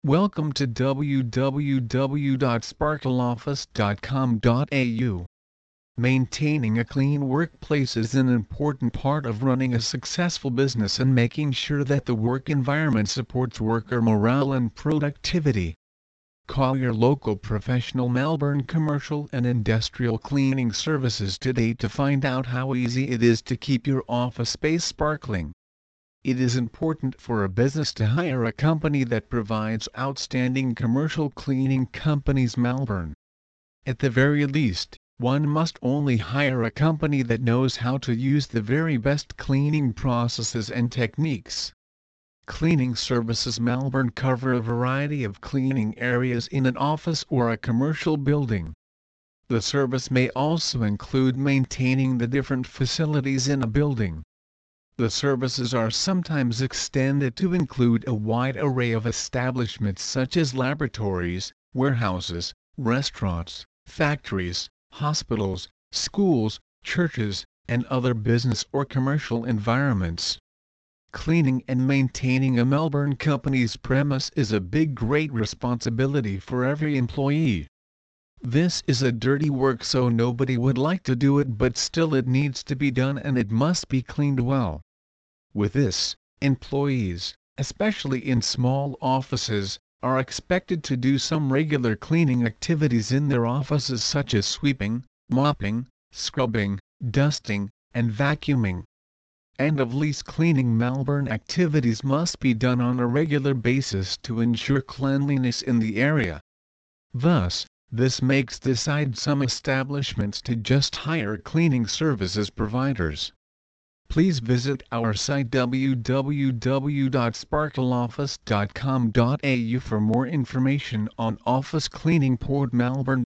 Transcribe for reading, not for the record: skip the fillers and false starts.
Welcome to www.sparkleoffice.com.au. Maintaining a clean workplace is an important part of running a successful business and making sure that the work environment supports worker morale and productivity. Call your local professional Melbourne Commercial and Industrial Cleaning Services today to find out how easy it is to keep your office space sparkling. It is important for a business to hire a company that provides outstanding commercial cleaning companies Melbourne. At the very least, one must only hire a company that knows how to use the very best cleaning processes and techniques. Cleaning Services Melbourne cover a variety of cleaning areas in an office or a commercial building. The service may also include maintaining the different facilities in a building. The services are sometimes extended to include a wide array of establishments such as laboratories, warehouses, restaurants, factories, hospitals, schools, churches, and other business or commercial environments. Cleaning and maintaining a Melbourne company's premise is a great responsibility for every employee. This is a dirty work, so nobody would like to do it, but still it needs to be done and it must be cleaned well. With this, employees, especially in small offices, are expected to do some regular cleaning activities in their offices such as sweeping, mopping, scrubbing, dusting, and vacuuming. End-of-lease cleaning Melbourne activities must be done on a regular basis to ensure cleanliness in the area. Thus, this makes decide some establishments to just hire cleaning services providers. Please visit our site www.sparkleoffice.com.au for more information on office cleaning. Port Melbourne.